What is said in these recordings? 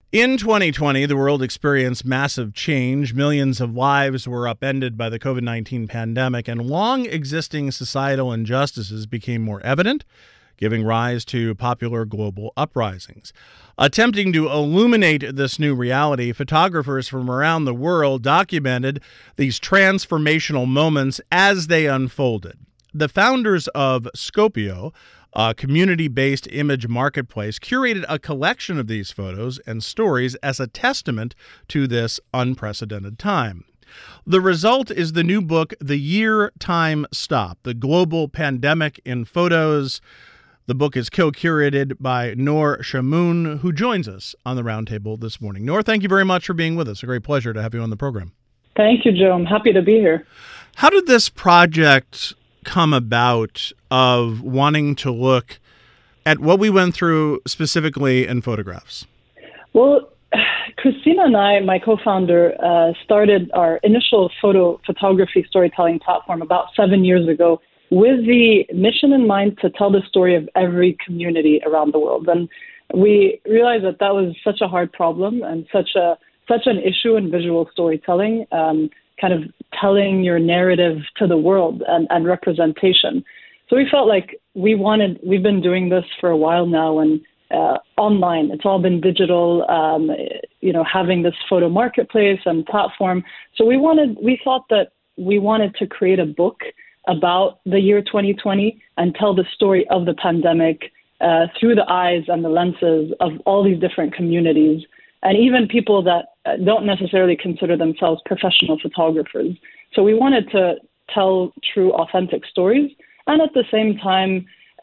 In 2020, the world experienced massive change. Millions of lives were upended by the COVID-19 pandemic, and long existing societal injustices became more evident, giving rise to popular global uprisings. Attempting to illuminate this new reality, photographers from around the world documented these transformational moments as they unfolded. The founders of Scopio, a community-based image marketplace, curated a collection of these photos and stories as a testament to this unprecedented time. The result is the new book, The Year Time Stopped: The Global Pandemic in Photos. The book is co-curated by Noor Shamoun, who joins us on the roundtable this morning. Noor, thank you very much for being with us. A great pleasure to have you on the program. Thank you, Joe. I'm happy to be here. How did this project come about of wanting to look at what we went through specifically in photographs? Well, Christina and I, my co-founder, started our initial photography storytelling platform about 7 years ago with the mission in mind to tell the story of every community around the world. And we realized that that was such a hard problem and such an issue in visual storytelling, kind of telling your narrative to the world and representation. So we felt like we've been doing this for a while now, and online, it's all been digital, having this photo marketplace and platform. So we thought that we wanted to create a book about the year 2020 and tell the story of the pandemic through the eyes and the lenses of all these different communities, and even people that don't necessarily consider themselves professional photographers. So we wanted to tell true, authentic stories, and at the same time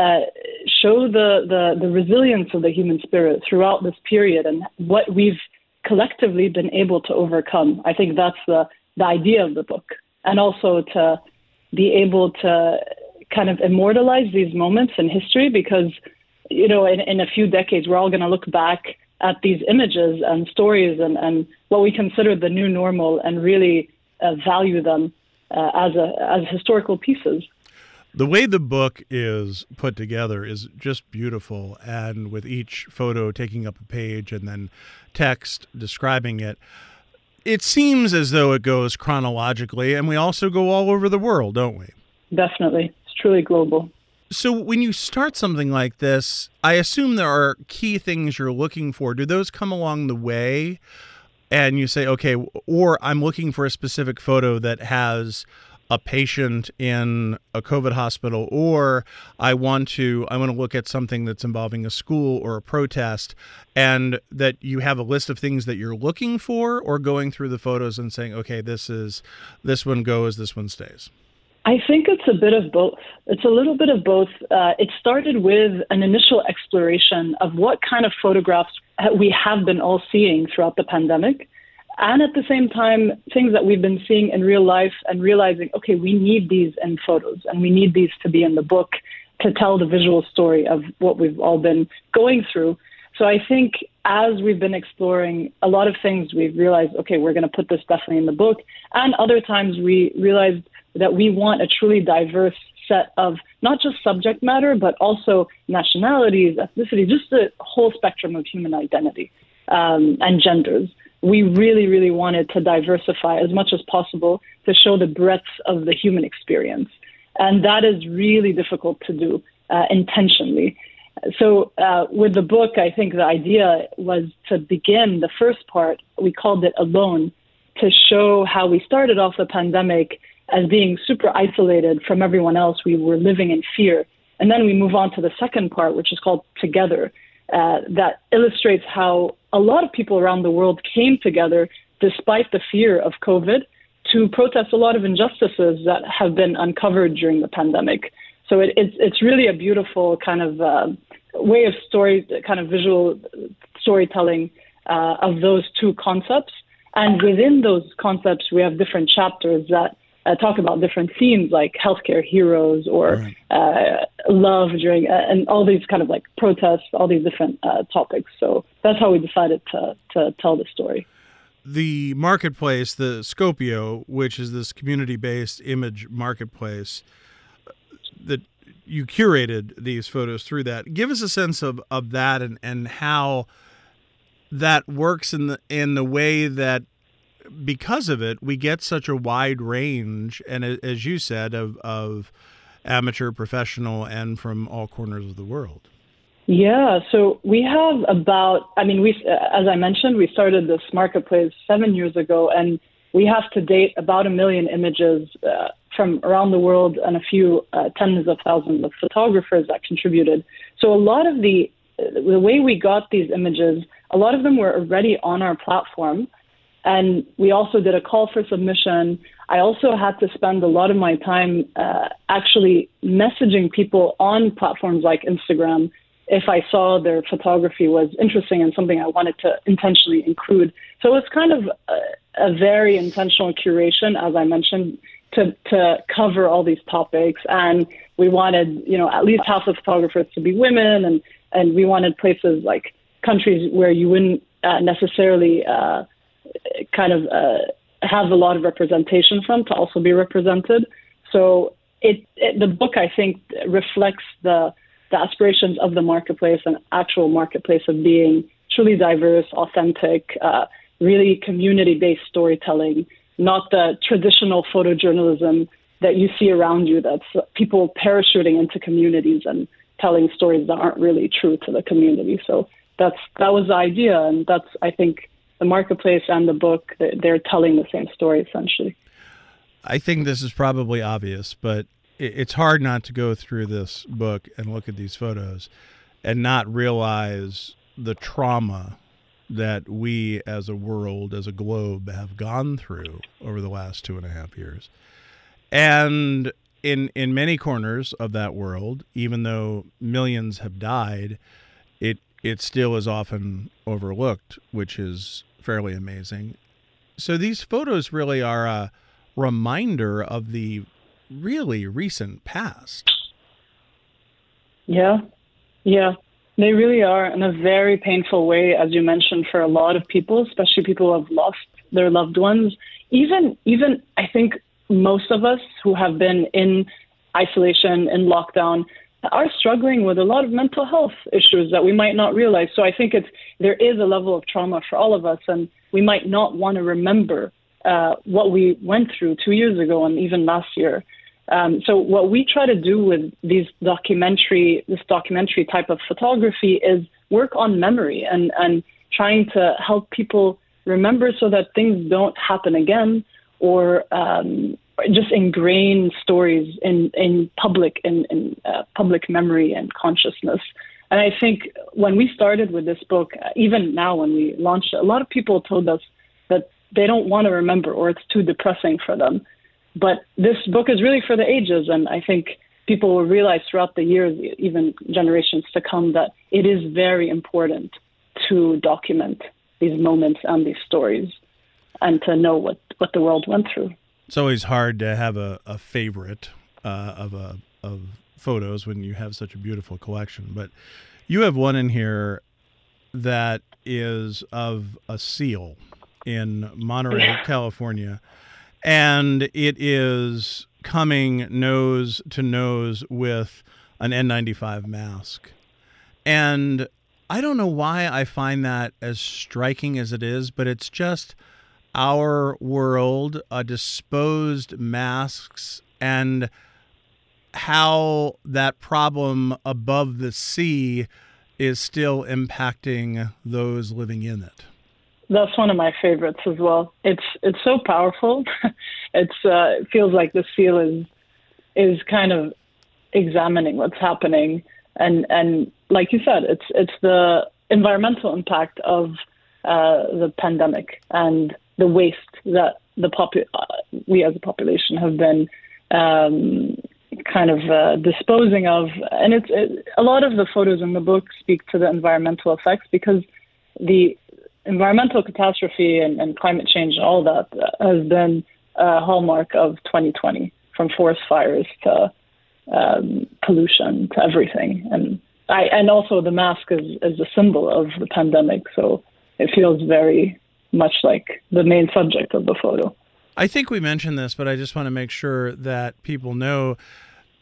show the resilience of the human spirit throughout this period and what we've collectively been able to overcome. I think that's the idea of the book, and also to be able to kind of immortalize these moments in history, because in a few decades we're all going to look back at these images and stories and what we consider the new normal and really value them as historical pieces. The way the book is put together is just beautiful, and with each photo taking up a page and then text describing it, it seems as though it goes chronologically, and we also go all over the world, don't we? Definitely. It's truly global. So when you start something like this, I assume there are key things you're looking for. Do those come along the way and you say, okay, or I'm looking for a specific photo that has a patient in a COVID hospital, or I want to look at something that's involving a school or a protest, and that you have a list of things that you're looking for, or going through the photos and saying, okay, this one goes, this one stays? I think it's a bit of both. It's a little bit of both. It started with an initial exploration of what kind of photographs we have been all seeing throughout the pandemic. And at the same time, things that we've been seeing in real life and realizing, okay, we need these in photos and we need these to be in the book to tell the visual story of what we've all been going through. So I think as we've been exploring a lot of things, we've realized, okay, we're going to put this definitely in the book. And other times we realized that we want a truly diverse set of not just subject matter, but also nationalities, ethnicity, just the whole spectrum of human identity and genders. We really, really wanted to diversify as much as possible to show the breadth of the human experience. And that is really difficult to do intentionally. So with the book, I think the idea was to begin the first part, we called it Alone, to show how we started off the pandemic as being super isolated from everyone else. We were living in fear. And then we move on to the second part, which is called Together, that illustrates how a lot of people around the world came together despite the fear of COVID to protest a lot of injustices that have been uncovered during the pandemic. So it's really a beautiful kind of way of visual storytelling of those two concepts. And within those concepts, we have different chapters that talk about different themes like healthcare heroes or love during and all these kind of like protests, all these different topics. So that's how we decided to tell the story. The marketplace, the Scopio, which is this community-based image marketplace, that you curated these photos through that. Give us a sense of that and how that works in the way that because of it, we get such a wide range, and as you said, of amateur, professional, and from all corners of the world. Yeah, so we have as I mentioned, we started this marketplace 7 years ago, and we have to date about 1 million images from around the world and a few tens of thousands of photographers that contributed. So a lot of the way we got these images, a lot of them were already on our platform. And we also did a call for submission. I also had to spend a lot of my time actually messaging people on platforms like Instagram if I saw their photography was interesting and something I wanted to intentionally include. So it's kind of a very intentional curation, as I mentioned, to cover all these topics. And we wanted, at least half the photographers to be women, and we wanted places like countries where you wouldn't necessarily have a lot of representation from to also be represented. So the book, I think, reflects the aspirations of the marketplace, an actual marketplace of being truly diverse, authentic, really community-based storytelling, not the traditional photojournalism that you see around you that's people parachuting into communities and telling stories that aren't really true to the community. So that was the idea, and that's, I think, the marketplace and the book, they're telling the same story, essentially. I think this is probably obvious, but it's hard not to go through this book and look at these photos and not realize the trauma that we as a world, as a globe, have gone through over the last 2.5 years. And in many corners of that world, even though millions have died, it still is often overlooked, which is fairly amazing. So these photos really are a reminder of the really recent past. Yeah. They really are, in a very painful way, as you mentioned, for a lot of people, especially people who have lost their loved ones. Even I think most of us who have been in isolation, in lockdown, are struggling with a lot of mental health issues that we might not realize. So I think there is a level of trauma for all of us, and we might not want to remember what we went through 2 years ago and even last year. So what we try to do with this documentary type of photography is work on memory and trying to help people remember so that things don't happen again, or just ingrain stories in public memory and consciousness. And I think when we started with this book, even now when we launched it, a lot of people told us that they don't want to remember, or it's too depressing for them. But this book is really for the ages, and I think people will realize throughout the years, even generations to come, that it is very important to document these moments and these stories and to know what the world went through. It's always hard to have a favorite of photos when you have such a beautiful collection. But you have one in here that is of a seal in Monterey, California. And it is coming nose to nose with an N95 mask. And I don't know why I find that as striking as it is, but it's just our world, disposed masks, and how that problem above the sea is still impacting those living in it. That's one of my favorites as well. It's so powerful. It feels like the seal is kind of examining what's happening, and like you said, it's the environmental impact of the pandemic and the waste that we as a population have been disposing of. And a lot of the photos in the book speak to the environmental effects, because the environmental catastrophe and climate change and all that has been a hallmark of 2020, from forest fires to pollution to everything. And also the mask is a symbol of the pandemic, so it feels very much like the main subject of the photo. I think we mentioned this, but I just want to make sure that people know,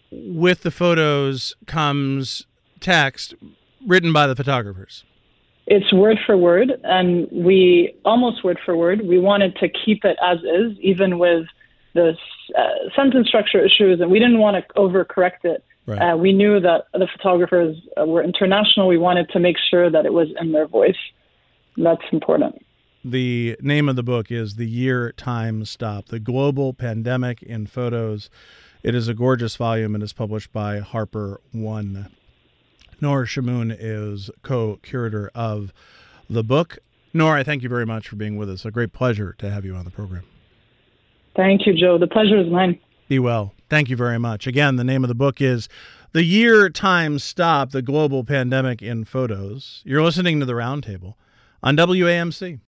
with the photos comes text written by the photographers. it's word for word, and we almost word for word. We wanted to keep it as is, even with the sentence structure issues, and we didn't want to overcorrect it. Right. We knew that the photographers were international. We wanted to make sure that it was in their voice. That's important. The name of the book is The Year Time Stopped, The Global Pandemic in Photos. It is a gorgeous volume and is published by Harper One. Noor Shamoun is co-curator of the book. Noor, I thank you very much for being with us. A great pleasure to have you on the program. Thank you, Joe. The pleasure is mine. Be well. Thank you very much. Again, the name of the book is The Year Time Stopped, The Global Pandemic in Photos. You're listening to The Roundtable on WAMC.